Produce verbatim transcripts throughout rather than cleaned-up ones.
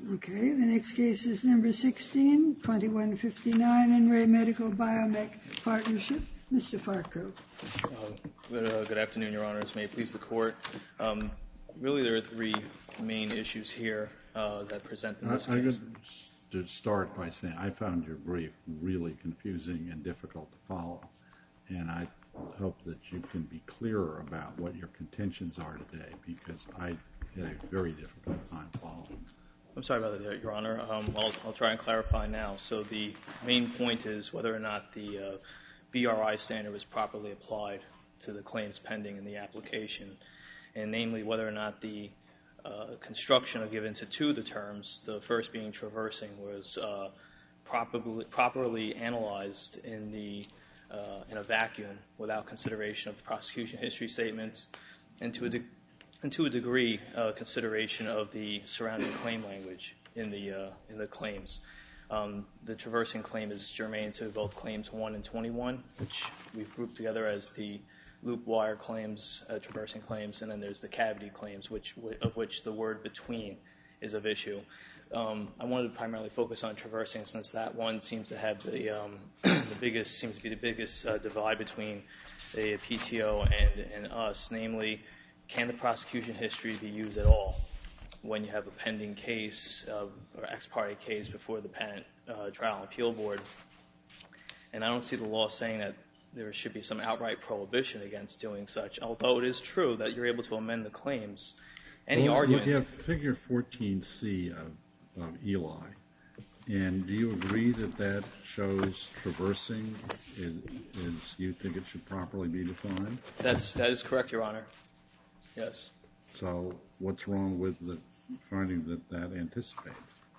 Okay, the next case is number sixteen, twenty-one fifty-nine, In Re Medical Biomech Partnership. Mister Farco. Uh, good, uh, good afternoon, Your Honors. May it please the Court. Um, really, there are three main issues here uh, that present in this I, case. I could to start by saying I found your brief really confusing and difficult to follow, and I hope that you can be clearer about what your contentions are today, because I had a very difficult time following. I'm sorry about that, Your Honor. Um, I'll, I'll try and clarify now. So the main point is whether or not the uh, B R I standard was properly applied to the claims pending in the application, and namely whether or not the uh, construction given to two of the terms, the first being traversing, was uh, properly, properly analyzed in the uh, in a vacuum without consideration of the prosecution history statements, and to a de- and to a degree uh, consideration of the surrounding claim language in the uh, in the claims. Um, the traversing claim is germane to both claims one and twenty-one, which we've grouped together as the loop wire claims, uh, traversing claims, and then there's the cavity claims, which of which the word between is of issue. Um, I wanted to primarily focus on traversing, since that one seems to have the um, the biggest seems to be the biggest uh, divide between the P T O and and us, namely, can the prosecution history be used at all when you have a pending case uh, or ex parte case before the patent uh, trial and appeal board? And I don't see the law saying that there should be some outright prohibition against doing such, although it is true that you're able to amend the claims. Any well, argument... You have figure fourteen C of, of Eli, and do you agree that that shows traversing is, is you think it should properly be defined? That's, that is correct, Your Honor. Yes. So what's wrong with the finding that that anticipates?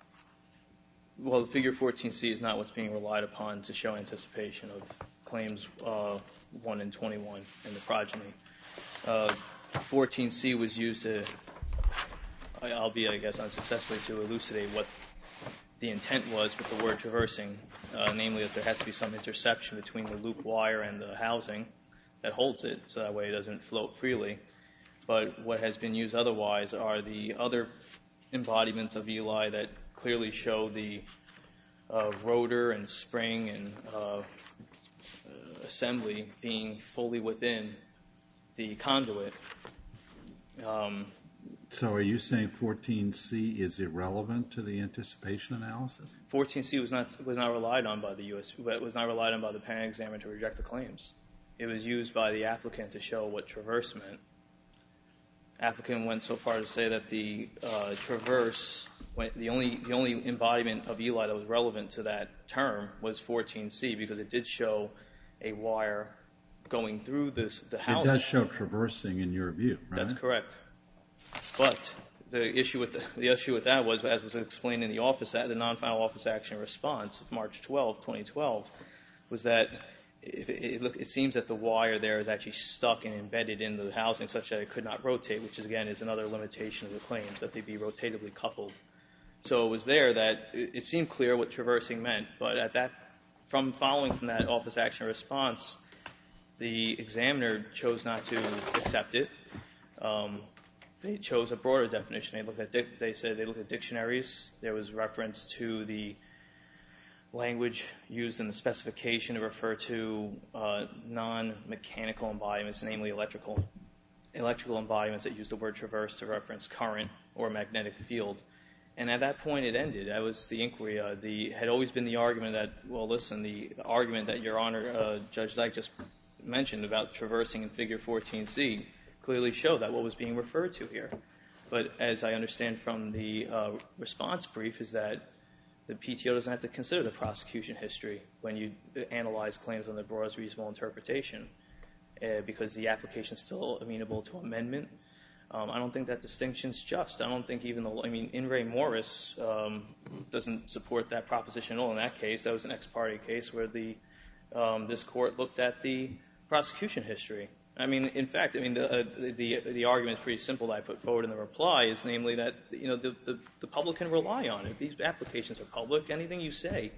Well, the figure fourteen C is not what's being relied upon to show anticipation of claims uh, one and twenty-one in the progeny. Uh, fourteen C was used to, albeit I guess unsuccessfully, to elucidate what the intent was with the word traversing, uh, namely that there has to be some intersection between the loop wire and the housing that holds it, so that way it doesn't float freely. But what has been used otherwise are the other embodiments of Eli that clearly show the uh, rotor and spring and uh, assembly being fully within the conduit. Um, so are you saying fourteen C is irrelevant to the anticipation analysis? fourteen C was not was not relied on by the U S was not relied on by the patent examiner to reject the claims. It was used by the applicant to show what traverse meant. Applicant went so far to say that the uh, traverse, the only the only embodiment of Eli that was relevant to that term was fourteen C, because it did show a wire going through this the housing. It does show traversing in your view, right? That's correct. But the issue with the, the issue with that was, as was explained in the office the non-final office action response of March twelfth, twenty twelve, was that It, it, look, it seems that the wire there is actually stuck and embedded in the housing such that it could not rotate, which is, again, is another limitation of the claims, that they be rotatively coupled. So it was there that it, it seemed clear what traversing meant, but at that, from following from that office action response, the examiner chose not to accept it. Um, they chose a broader definition. They looked at they said they looked at dictionaries. There was reference to the language used in the specification to refer to uh, non-mechanical embodiments, namely electrical electrical embodiments that use the word traverse to reference current or magnetic field. And at that point, it ended. That was the inquiry. Uh, the had always been the argument that, well, listen, the, the argument that Your Honor, uh, Judge Dyke just mentioned about traversing in Figure fourteen C clearly showed that what was being referred to here. But as I understand from the uh, response brief, is that the P T O doesn't have to consider the prosecution history when you analyze claims on the broadest reasonable interpretation, uh, because the application is still amenable to amendment. Um, I don't think that distinction's just. I don't think even the, I mean, In re Morris um, doesn't support that proposition at all in that case. That was an ex parte case where the um, this court looked at the prosecution history. I mean, in fact, I mean, the, uh, the, the argument is pretty simple that I put forward in the reply is namely that, you know, the, the, the public can rely on it. These applications are public. Anything you say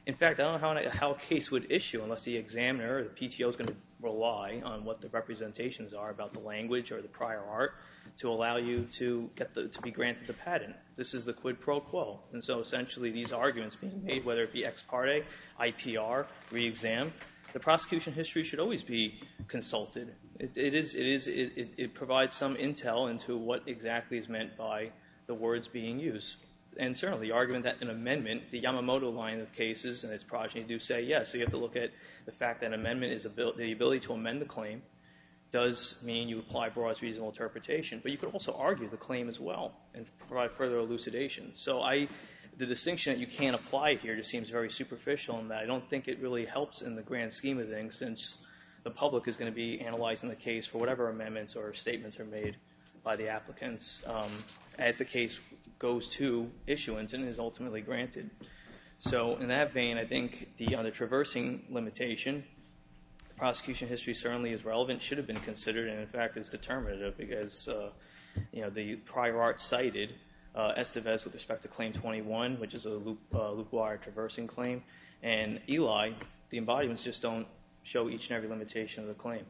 In fact, I don't know how, how a case would issue unless the examiner or the P T O is going to rely on what the representations are about the language or the prior art to allow you to get the, to be granted the patent. This is the quid pro quo. And so essentially these arguments being made, whether it be ex parte, I P R, re-exam, the prosecution history should always be consulted. It, it, is, it, is, it, it, it provides some intel into what exactly is meant by the words being used. And certainly the argument that an amendment, the Yamamoto line of cases and its progeny do say yes. So you have to look at the fact that an amendment is abil- the ability to amend the claim does mean you apply broadest reasonable interpretation. But you could also argue the claim as well and provide further elucidation. So I, the distinction that you can't apply here just seems very superficial in that I don't think it really helps in the grand scheme of things, since the public is going to be analyzing the case for whatever amendments or statements are made by the applicants um, as the case goes to issuance and is ultimately granted. So in that vein, I think the on the traversing limitation, the prosecution history certainly is relevant, should have been considered, and in fact is determinative because uh, you know the prior art cited uh, Estevez with respect to Claim twenty-one, which is a loop, uh, loop wire traversing claim, and Eli, the embodiments just don't show each and every limitation of the claim.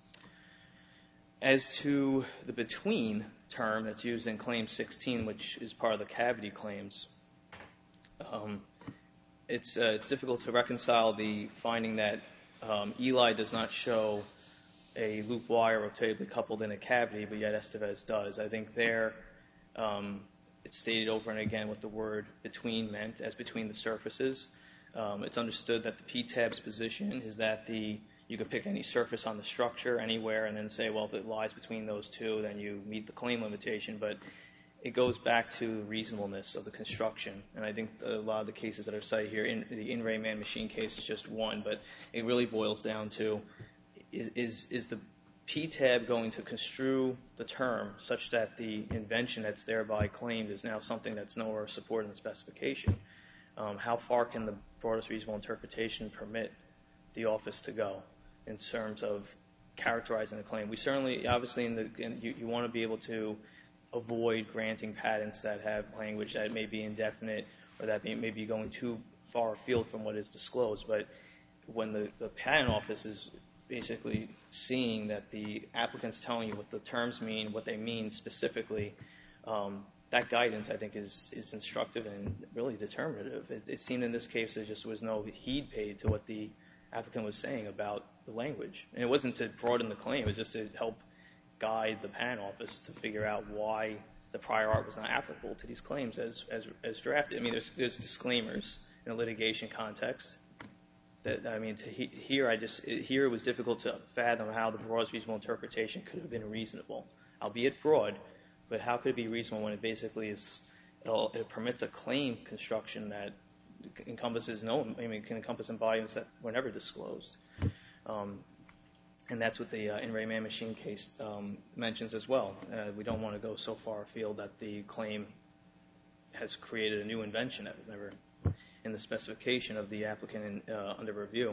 As to the between term that's used in Claim sixteen, which is part of the cavity claims, um, it's, uh, it's difficult to reconcile the finding that um, Eli does not show a loop wire rotatably coupled in a cavity, but yet Estevez does. I think there um, it's stated over and again what the word between meant as between the surfaces. Um, it's understood that the P TAB's position is that the you could pick any surface on the structure anywhere and then say, well, if it lies between those two, then you meet the claim limitation. But it goes back to reasonableness of the construction. And I think a lot of the cases that are cited here, in, the In Re Man Machine case is just one, but it really boils down to, is, is, is the P TAB going to construe the term such that the invention that's thereby claimed is now something that's nowhere supported in the specification? Um, how far can the broadest reasonable interpretation permit the office to go in terms of characterizing the claim? We certainly, obviously, in the, in, you, you want to be able to avoid granting patents that have language that may be indefinite or that may, may be going too far afield from what is disclosed. But when the, the patent office is basically seeing that the applicant's telling you what the terms mean, what they mean specifically, um, that guidance, I think, is, is instructive and really determinative. It, it seemed in this case there just was no heed paid to what the applicant was saying about the language. And it wasn't to broaden the claim, it was just to help guide the patent office to figure out why the prior art was not applicable to these claims as, as, as drafted. I mean, there's, there's disclaimers in a litigation context. That, I mean, to he, here, I just, it, here it was difficult to fathom how the broadest reasonable interpretation could have been reasonable, albeit broad. But how could it be reasonable when it basically is, it'll, it permits a claim construction that encompasses no, I mean, can encompass embodiments that were never disclosed. Um, and that's what the uh, In Re Man Machine case um, mentions as well. Uh, we don't want to go so far afield that the claim has created a new invention that was never in the specification of the applicant in, uh, under review.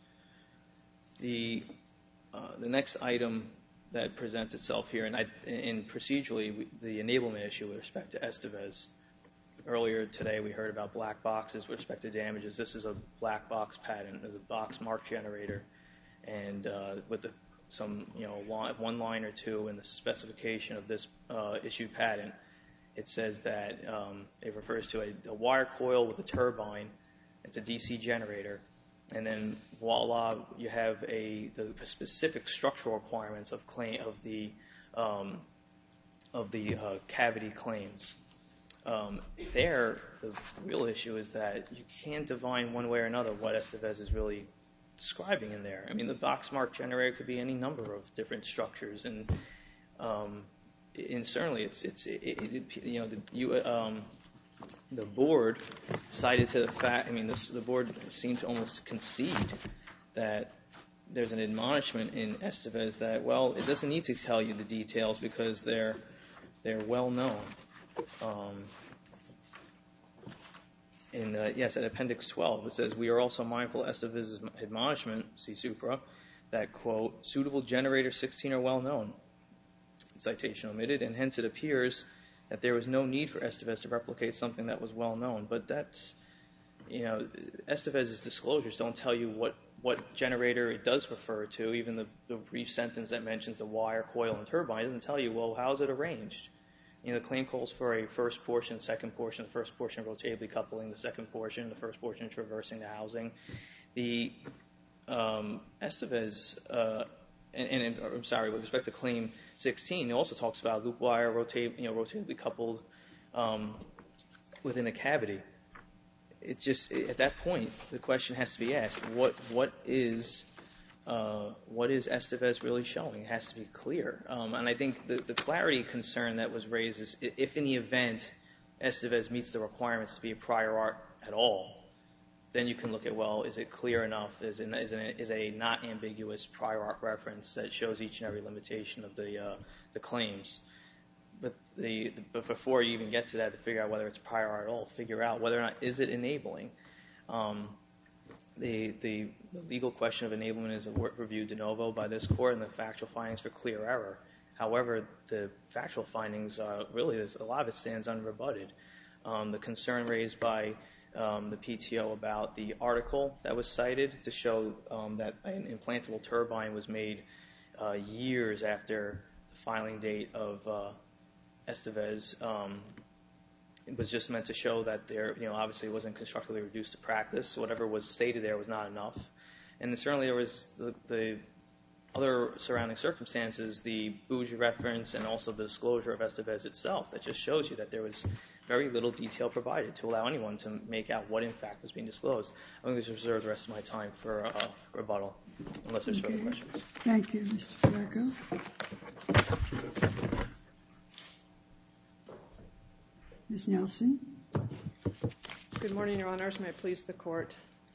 The, uh, the next item that presents itself here, and I, in procedurally, we, the enablement issue with respect to Estevez. Earlier today, we heard about black boxes with respect to damages. This is a black box patent. There's a box mark generator, and uh, with the, some, you know, one line or two in the specification of this uh, issued patent, it says that um, it refers to a, a wire coil with a turbine. It's a D C generator. And then voila, you have a the specific structural requirements of claim of the um, of the uh, cavity claims. Um, there, the real issue is that you can't divine one way or another what Estevez is really describing in there. I mean, the box mark generator could be any number of different structures, and um, and certainly it's it's it, it, you know the you. Um, The board cited to the fact, I mean, this, the board seemed to almost concede that there's an admonishment in Estevez that, well, it doesn't need to tell you the details because they're they're well known. Um, in uh, yes, at Appendix twelve, it says we are also mindful of Estevez's admonishment, see Supra, that quote suitable generator sixteen are well known. Citation omitted, and hence it appears that there was no need for Estevez to replicate something that was well known. But that's you know, Estevez's disclosures don't tell you what, what generator it does refer to. Even the, the brief sentence that mentions the wire, coil, and turbine doesn't tell you, well, how's it arranged? You know, the claim calls for a first portion, second portion, the first portion rotatably coupling, the second portion, the first portion traversing the housing. The um, Estevez, uh, and, and I'm sorry, with respect to claim sixteen, it also talks about loop wire rotate, you know, rotatably coupled um, within a cavity. It just, at that point, the question has to be asked: what what is uh, what is Estevez really showing? It has to be clear. Um, and I think the, the clarity concern that was raised is if, in the event Estevez meets the requirements to be a prior art at all, then you can look at, well, is it clear enough? Is it is, it, is a not ambiguous prior art reference that shows each and every limitation of the uh, the claims? But the, the but before you even get to that, to figure out whether it's prior art at all, figure out whether or not is it enabling. Um, the, the the legal question of enablement is reviewed de novo by this court, and the factual findings for clear error. However, the factual findings uh, really, there's a lot of it stands unrebutted. Um, the concern raised by um, the P T O about the article that was cited to show um, that an implantable turbine was made uh, years after the filing date of uh, Estevez, um, it was just meant to show that there, you know, obviously it wasn't constructively reduced to practice. Whatever was stated there was not enough. And certainly there was the, the other surrounding circumstances, the Bougie reference and also the disclosure of Estevez itself that just shows you that there was very little detail provided to allow anyone to make out what in fact was being disclosed. I'm going to reserve the rest of my time for uh, rebuttal, unless there's okay. further questions. Thank you, Mister Farrago. Miz Nelson. Good morning, Your Honors. May it please the Court.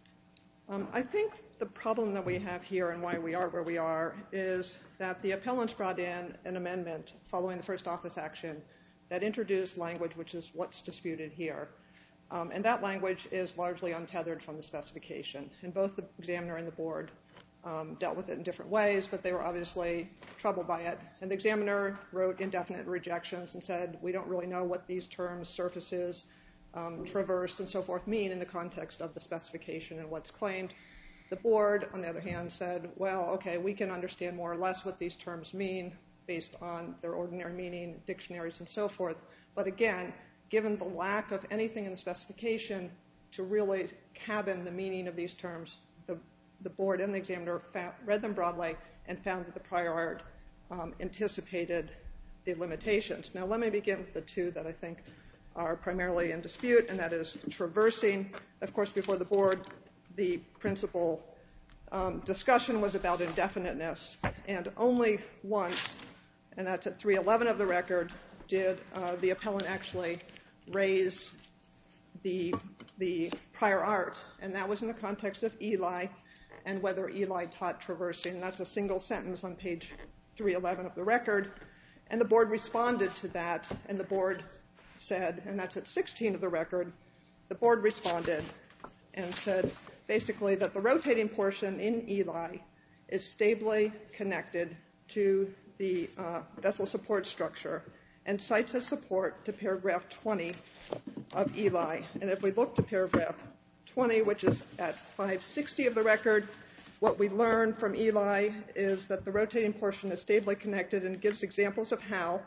Um, I think the problem that we have here and why we are where we are is that the appellants brought in an amendment following the first office action that introduced language which is what's disputed here. Um, and that language is largely untethered from the specification. And both the examiner and the board um, dealt with it in different ways, but they were obviously troubled by it. And the examiner wrote indefinite rejections and said, we don't really know what these terms, surfaces, um, traversed, and so forth mean in the context of the specification and what's claimed. The board, on the other hand, said, well, okay, we can understand more or less what these terms mean based on their ordinary meaning, dictionaries, and so forth. But again, given the lack of anything in the specification to really cabin the meaning of these terms, the, the board and the examiner found, read them broadly and found that the prior art um, anticipated the limitations. Now, let me begin with the two that I think are primarily in dispute, and that is traversing. Of course, before the board, the principal um, discussion was about indefiniteness, and only once, and that's at three eleven of the record, did uh, the appellant actually raise the, the prior art, and that was in the context of Eli and whether Eli taught traversing. And that's a single sentence on page three eleven of the record, and the board responded to that, and the board said, and that's at sixteen of the record, the board responded and said basically that the rotating portion in Eli is stably connected to the uh, vessel support structure and cites as support to paragraph twenty of Eli. And if we look to paragraph twenty, which is at five sixty of the record, what we learn from Eli is that the rotating portion is stably connected and gives examples of how.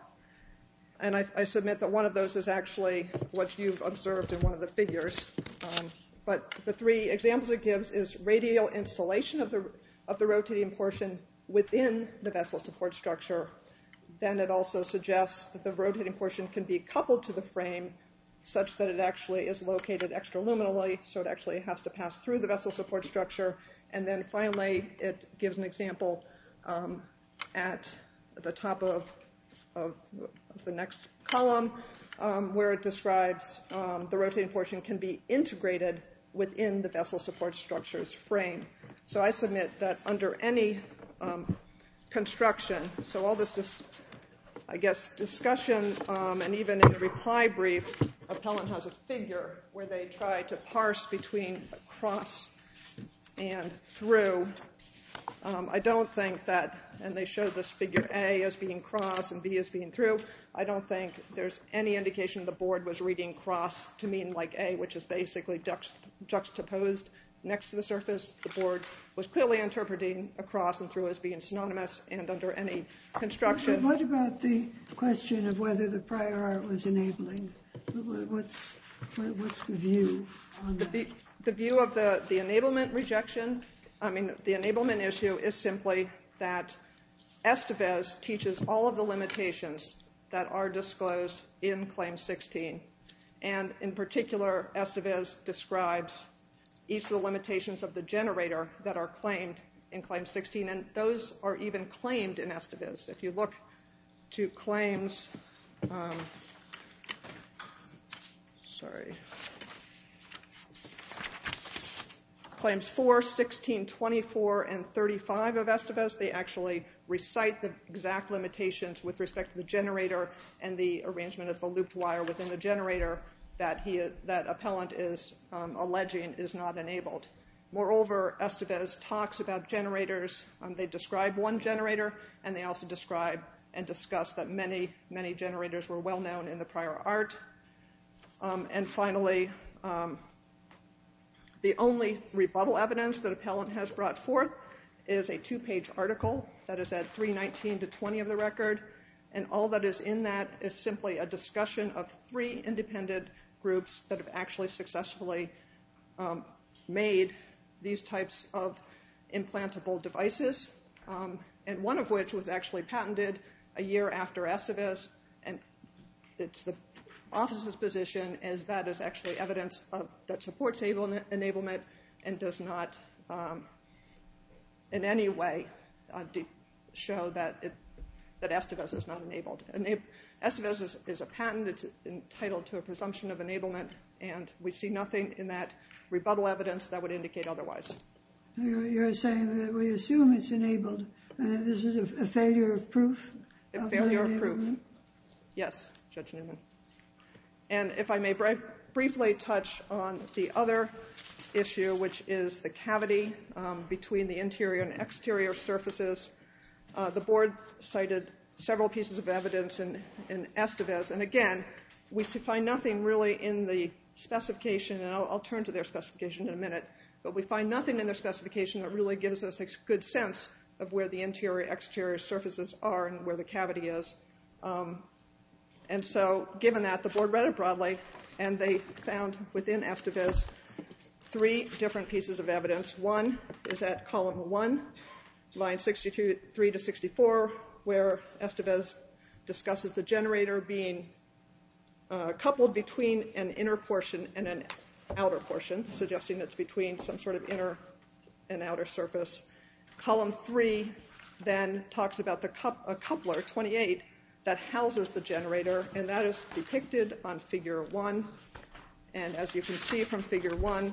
And I, I submit that one of those is actually what you've observed in one of the figures. Um, but the three examples it gives is radial installation of the of the rotating portion within the vessel support structure. Then it also suggests that the rotating portion can be coupled to the frame such that it actually is located extraluminally, so it actually has to pass through the vessel support structure. And then finally, it gives an example um, at the top of, of, of the next column um, where it describes um, the rotating portion can be integrated within the vessel support structure's frame. So I submit that under any um, construction, so all this, dis- I guess, discussion, um, and even in the reply brief, appellant has a figure where they try to parse between across and through. Um, I don't think that, and they showed this figure A as being cross and B as being through, I don't think there's any indication the board was reading cross to mean like A, which is basically juxt- juxtaposed next to the surface. The board was clearly interpreting across and through as being synonymous, and under any construction. But what about the question of whether the prior art was enabling? What's, what's the view on that? The, the view of the, the enablement rejection, I mean, the enablement issue is simply that Estevez teaches all of the limitations that are disclosed in Claim sixteen. And in particular, Estevez describes each of the limitations of the generator that are claimed in Claim sixteen, and those are even claimed in Estevez. If you look to claims, um, sorry, claims four, sixteen, twenty-four, and thirty-five of Estevez, they actually recite the exact limitations with respect to the generator and the arrangement of the looped wire within the generator that he that appellant is um, alleging is not enabled. Moreover, Estevez talks about generators. Um, they describe one generator, and they also describe and discuss that many, many generators were well known in the prior art. Um, and finally, um, the only rebuttal evidence that appellant has brought forth is a two-page article that is at three nineteen to twenty of the record, and all that is in that is simply a discussion of three independent groups that have actually successfully um, made these types of implantable devices, um, and one of which was actually patented a year after Estevez, and it's the office's position as that is actually evidence of, that supports enablement and does not um, in any way uh, de- show that it, that Estevez is not enabled. Enab- Estevez is, is a patent. It's entitled to a presumption of enablement, and we see nothing in that rebuttal evidence that would indicate otherwise. You're, you're saying that we assume it's enabled, and that this is a, a failure of proof? A of failure of proof. Yes, Judge Newman. And if I may bri- briefly touch on the other issue, which is the cavity um, between the interior and exterior surfaces, uh, the board cited several pieces of evidence in, in Estevez, and again, we find nothing really in the specification, and I'll, I'll turn to their specification in a minute, but we find nothing in their specification that really gives us a good sense of where the interior-exterior surfaces are and where the cavity is. Um, and so, given that, the board read it broadly, and they found within Estevez three different pieces of evidence. One is at column one, line sixty-two, three to sixty-four, where Estevez discusses the generator being uh, coupled between an inner portion and an outer portion, suggesting it's between some sort of inner and outer surface. Column three then talks about the cup, a coupler, twenty-eight, that houses the generator, and that is depicted on figure one. And as you can see from figure one,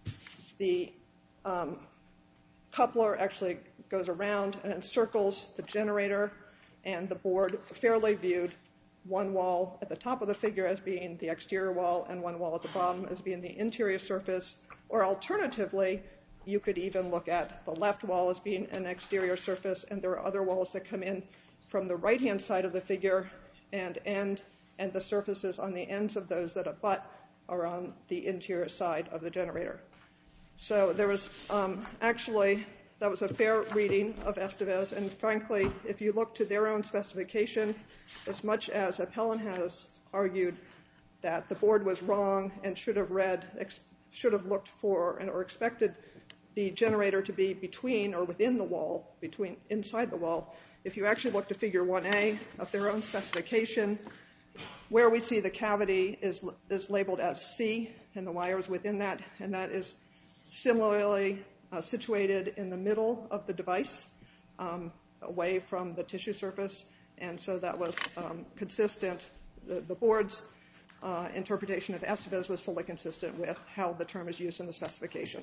the um, coupler actually goes around and encircles the generator, and the board fairly viewed one wall at the top of the figure as being the exterior wall and one wall at the bottom as being the interior surface, or alternatively, you could even look at the left wall as being an exterior surface, and there are other walls that come in from the right-hand side of the figure and end, and the surfaces on the ends of those that abut are on the interior side of the generator. So there was um, actually, that was a fair reading of Estevez, and frankly, if you look to their own specification, as much as appellant has argued that the board was wrong and should have read, ex- should have looked for and or expected the generator to be between or within the wall, between inside the wall, if you actually look to figure one A of their own specification, where we see the cavity is is labeled as C, and the wire is within that, and that is similarly uh, situated in the middle of the device, um, away from the tissue surface, and so that was um, consistent. The, the board's uh, interpretation of Estevez was fully consistent with how the term is used in the specification.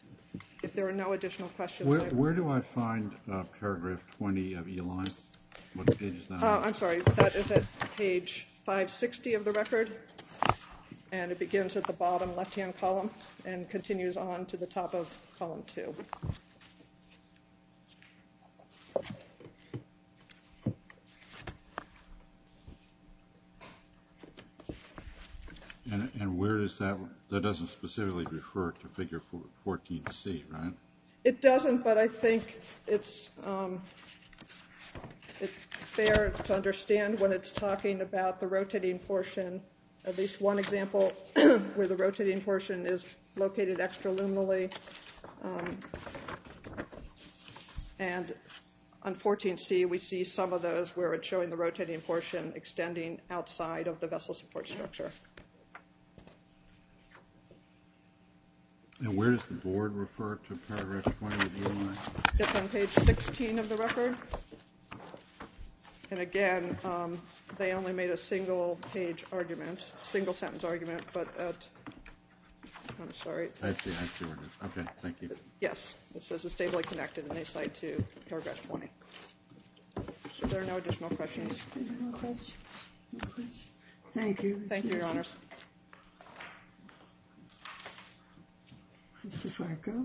If there are no additional questions. Where, where do I find uh, paragraph twenty of E-line? What page is that? Uh, I'm sorry, that is at page five sixty of the record, and it begins at the bottom left-hand column and continues on to the top of column two. And, and where does that, that doesn't specifically refer to figure fourteen C, right? It doesn't, but I think it's, um, it's fair to understand when it's talking about the rotating portion, at least one example where the rotating portion is located extraluminally. Um, and on fourteen C, we see some of those where it's showing the rotating portion extending outside of the vessel support structure. And where does the board refer to paragraph twenty of the E L I? It's on page sixteen of the record. And again, um, they only made a single page argument, single sentence argument, but at, I'm sorry. I see, I see where it is. Okay, thank you. Yes, it says it's stably connected, and they cite to paragraph twenty. So there are no additional questions. No questions? No questions? Thank you. Thank you, Your Honors. Mister Farco.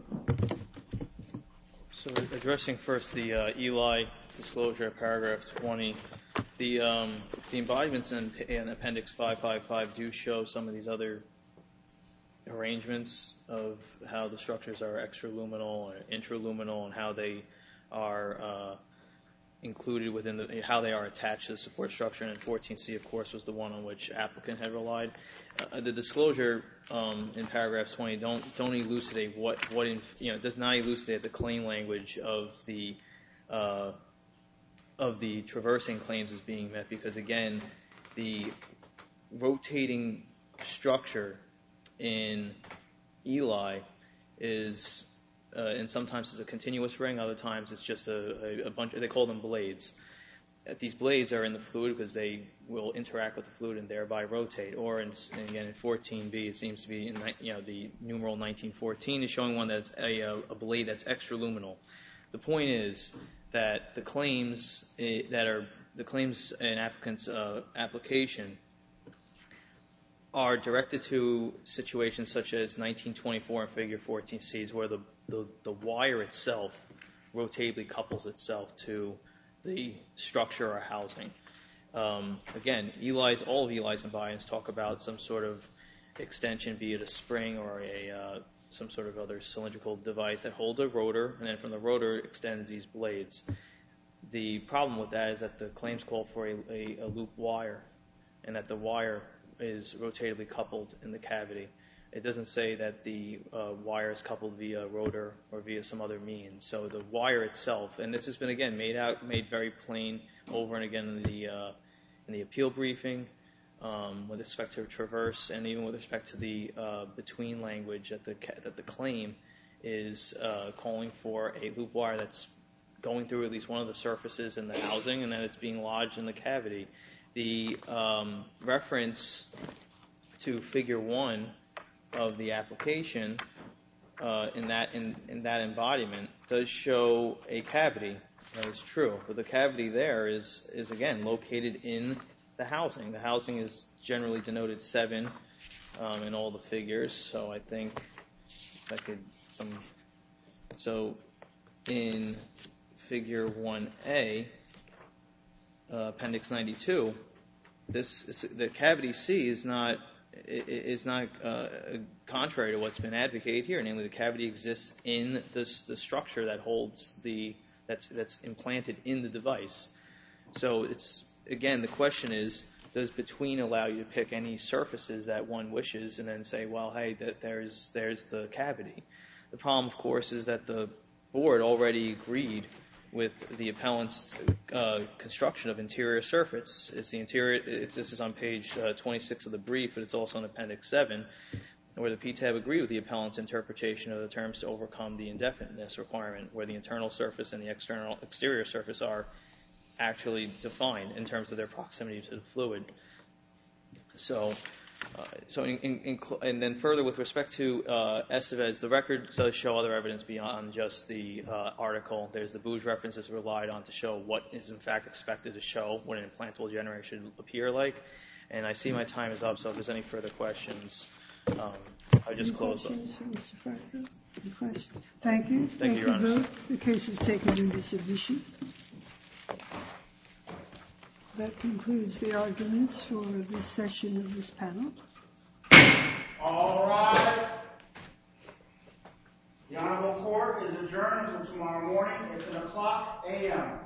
So addressing first the uh, E L I disclosure, paragraph twenty, the um, the embodiments in, in Appendix five five five do show some of these other arrangements of how the structures are extraluminal or intraluminal and how they are uh, included within the, how they are attached to the support structure. And fourteen C, of course, was the one on which applicant had relied. Uh, the disclosure um, in paragraphs twenty don't don't elucidate what what in, you know does not elucidate the claim language of the uh, of the traversing claims as being met, because again, the rotating structure in E L I is uh, and sometimes it's a continuous ring, other times it's just a, a, a bunch. They call them blades. These blades are in the fluid because they will interact with the fluid and thereby rotate. Or in, and again in fourteen B, it seems to be in you know the numeral nineteen fourteen is showing one that's a, a blade that's extraluminal. The point is that the claims uh, that are the claims in applicant's uh, application are directed to situations such as nineteen twenty-four and Figure fourteen C's, where the, the, the wire itself rotatably couples itself to the structure or housing. Um, again, E L I's, all of E L I's embodiments talk about some sort of extension, be it a spring or a uh, some sort of other cylindrical device that holds a rotor, and then from the rotor extends these blades. The problem with that is that the claims call for a, a, a loop wire, and that the wire is rotatably coupled in the cavity. It doesn't say that the uh, wire is coupled via rotor or via some other means. So the wire itself, and this has been again made out, made very plain over and again in the uh, in the appeal briefing, um, with respect to traverse, and even with respect to the uh, between language that the that the claim is uh, calling for a loop wire that's going through at least one of the surfaces in the housing, and then it's being lodged in the cavity. The um, reference to Figure one of the application uh, in that in, in that embodiment does show a cavity. That is true, but the cavity there is is again located in the housing. The housing is generally denoted seven um, in all the figures. So I think I could. Um, so in Figure one A, uh, Appendix ninety-two, this is, the cavity C is not is not uh, contrary to what's been advocated here. Namely, the cavity exists in this, the structure that holds the that's that's implanted in the device. So it's again the question is, does between allow you to pick any surfaces that one wishes and then say, well, hey, that there's there's the cavity. The problem, of course, is that the board already agreed with the appellant's uh, construction of interior surface. It's the interior. It's, this is on page uh, twenty-six of the brief, but it's also in Appendix seven, where the P T A B agreed with the appellant's interpretation of the terms to overcome the indefiniteness requirement, where the internal surface and the external exterior surface are actually defined in terms of their proximity to the fluid. So, uh, so in, in, in, and then further with respect to uh, Estevez, the record does show other evidence beyond just the uh, article. There's the Booge references relied on to show what is in fact expected to show what an implantable generator should appear like. And I see my time is up, so if there's any further questions, um, I'll just Any close questions up. for Mister Farquhar? Any questions? Thank you. Thank you, Your Honor. both. The case is taken into submission. That concludes the arguments for this session of this panel. All rise. The Honorable Court is adjourned until tomorrow morning at ten o'clock a m